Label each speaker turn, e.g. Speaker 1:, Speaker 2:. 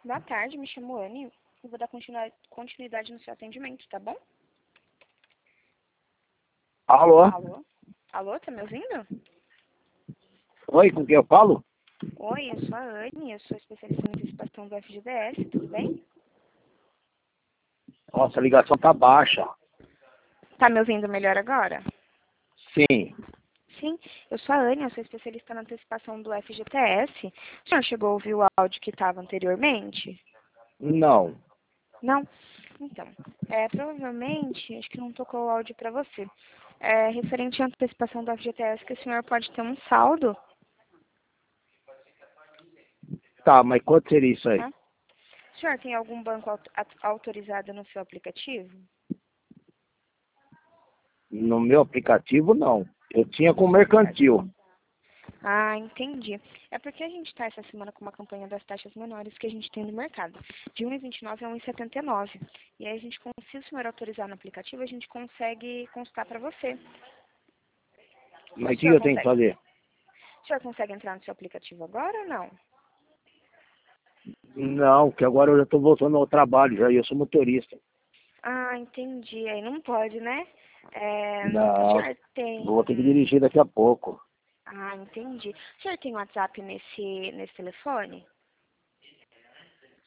Speaker 1: Boa tarde, me chamo Anne. Eu vou dar continuidade no seu atendimento, tá bom?
Speaker 2: Alô?
Speaker 1: Alô? Alô, tá me ouvindo?
Speaker 2: Oi, com quem eu falo?
Speaker 1: Oi, eu sou a Anne, eu sou especialista em antecipação do FGTS, tudo bem?
Speaker 2: Nossa, a ligação tá baixa.
Speaker 1: Tá me ouvindo melhor agora?
Speaker 2: Sim.
Speaker 1: Sim, eu sou a Anne, eu sou especialista na antecipação do FGTS. O senhor chegou a ouvir o áudio que estava anteriormente?
Speaker 2: Não.
Speaker 1: Não? Então, provavelmente, acho que não tocou o áudio para você. Referente à antecipação do FGTS, que o senhor pode ter um saldo,
Speaker 2: Tá, mas quanto seria isso aí?
Speaker 1: tá? O senhor tem algum banco autorizado no seu aplicativo?
Speaker 2: No meu aplicativo, não. Eu tinha com mercantil.
Speaker 1: Ah, entendi. É porque a gente está essa semana com uma campanha das taxas menores que a gente tem no mercado, de 1,29 a 1,79. E aí a gente, se o senhor autorizar no aplicativo, a gente consegue consultar para você.
Speaker 2: Mas
Speaker 1: O
Speaker 2: o que
Speaker 1: senhor
Speaker 2: eu tenho que
Speaker 1: consegue?
Speaker 2: fazer?
Speaker 1: O senhor consegue entrar no seu aplicativo agora ou não?
Speaker 2: Não, que agora eu já tô voltando ao trabalho já e eu sou motorista.
Speaker 1: Ah, entendi. Aí não pode, né? O
Speaker 2: Não,
Speaker 1: senhor tem...
Speaker 2: vou ter que dirigir daqui a pouco.
Speaker 1: Ah, entendi. O senhor tem WhatsApp nesse telefone?